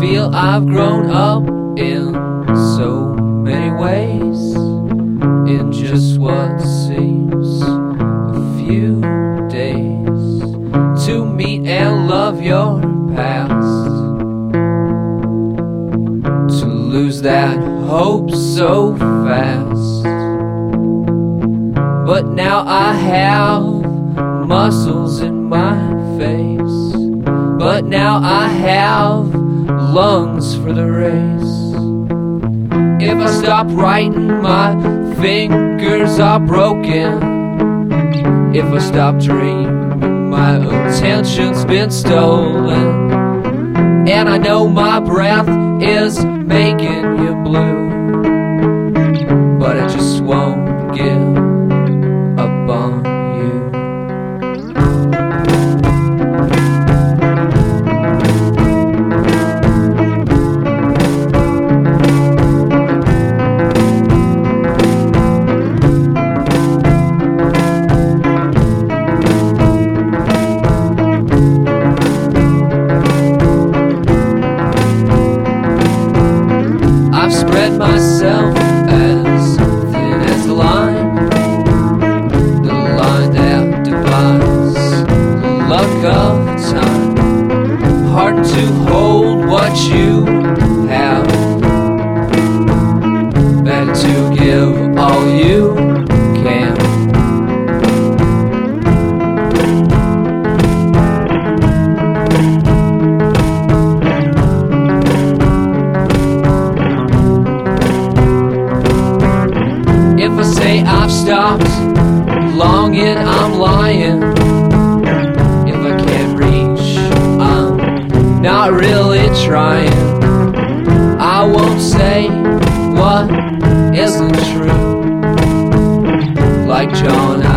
feel I've grown up in so many ways, in just what seems a few days, to meet and love your past, to lose that hope so fast. But now I have muscles in my face, but now I have lungs for the race. If I stop writing, my fingers are broken. If I stop dreaming, my attention's been stolen. And I know my breath is making you blue, but I just won't give up on you. I've spread myself as thin as the line that divides the luck of time. Hard to hold what you have, better to give all you can. If I say I've stopped longing, I'm lying. If I can't reach, I'm not really trying. I won't say what isn't true. Like John,